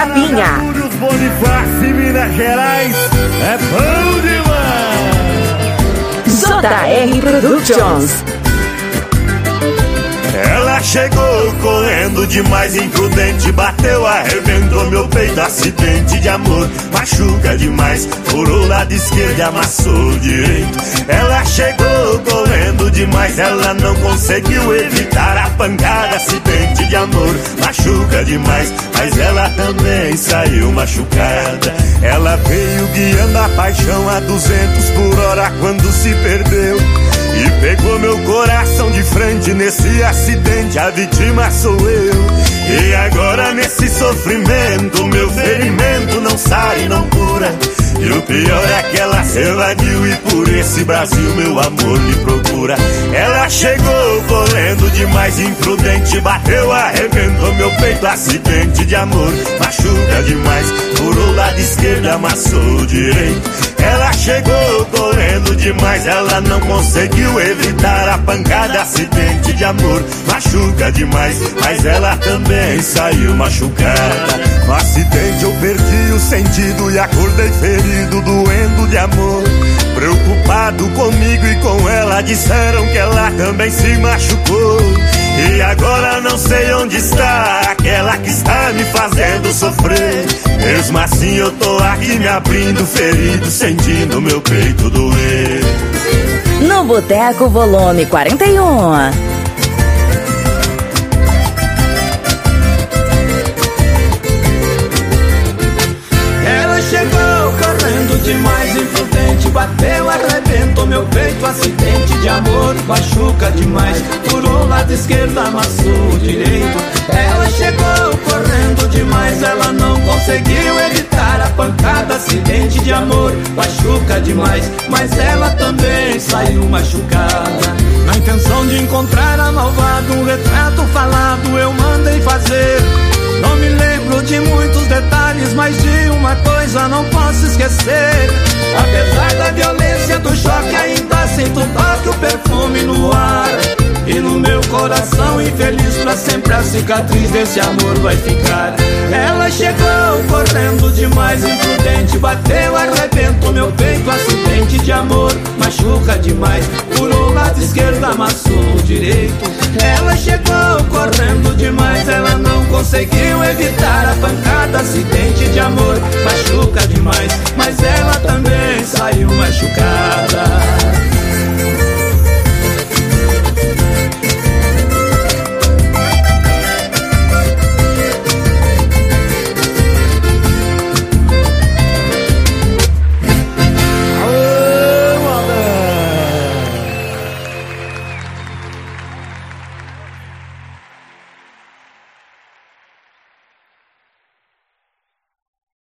Rapinha. Bonifácio, Minas Gerais, é bom demais. JR Productions. Ela chegou correndo demais, imprudente, bateu, arrebentou meu peito, acidente de amor, machuca demais, furou lado esquerdo e amassou o direito. Ela chegou correndo demais, ela não conseguiu evitar a pancada, acidente de amor, machuca demais, mas ela também saiu machucada. Ela veio guiando a paixão a 200 por hora quando se perdeu e pegou meu coração de frente nesse acidente, a vítima sou eu. E agora nesse sofrimento, meu ferimento não sai, não cura. E o pior é que ela se evadiu e por esse Brasil meu amor me procura. Ela chegou correndo demais, imprudente, bateu, arrebentou meu peito, acidente de amor, machuca demais, furou o lado esquerdo, amassou o direito. Ela chegou correndo demais, ela não conseguiu evitar a pancada, acidente de amor, machuca demais, mas ela também saiu machucada. No acidente eu perdi o sentido e acordei ferido, doendo de amor. Preocupado comigo e com ela, disseram que ela também se machucou. E agora não sei onde está aquela que está me fazendo sofrer. Mesmo assim eu tô aqui me abrindo, ferido, sentindo meu peito doer. No Boteco Volume 41. Ela chegou correndo demais, imprudente, bateu, arrebentou meu peito, acidente de amor, machuca demais, furou o lado esquerdo, amassou o direito. Ela chegou correndo demais, ela não conseguiu evitar a pancada, acidente de amor, machuca demais, mas ela também saiu machucada. Na intenção de encontrar a malvada, um retrato falado eu mandei fazer. Não me lembro de muitos detalhes, mas de uma coisa não posso esquecer. Apesar da violência do choque, ainda sinto o toque, o perfume no ar. E no meu coração infeliz, pra sempre a cicatriz desse amor vai ficar. Ela chegou correndo demais, imprudente, bateu, arrebentou meu peito, acidente de amor, machuca demais, furou o lado esquerdo, amassou o direito. Ela chegou correndo